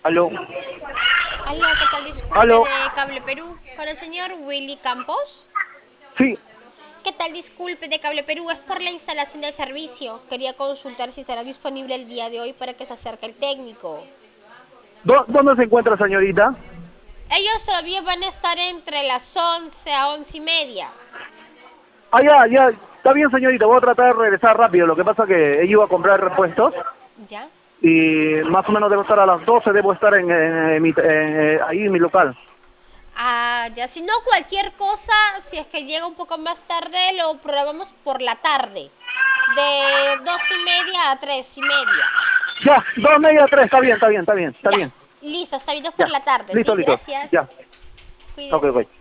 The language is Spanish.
Aló, Aló, ¿qué tal? Disculpe aló, de Cable Perú. Con el señor Willy Campos. sí, ¿Qué tal? Disculpe de Cable Perú. Es por la instalación del servicio. Quería consultar si estará disponible el día de hoy para que se acerque el técnico. ¿dónde se encuentra, señorita? Ellos todavía van a estar entre las 11 a 11 y media. Ah, ya, está bien, señorita, voy a tratar de regresar rápido. Lo que pasa es que ella iba a comprar repuestos ¿Ya? y más o menos debo estar a las 12, debo estar ahí en mi local. Ah, ya. Si no, cualquier cosa, si es que llega un poco más tarde, lo programamos por la tarde. De 2 y media a 3 y media. Ya, 2:30, 3, está bien, está bien, está bien, está Ya. bien. Listo, está bien por Ya, la tarde, listo, ¿sí? listo, Gracias. ya. Ok, Cuídese. ok.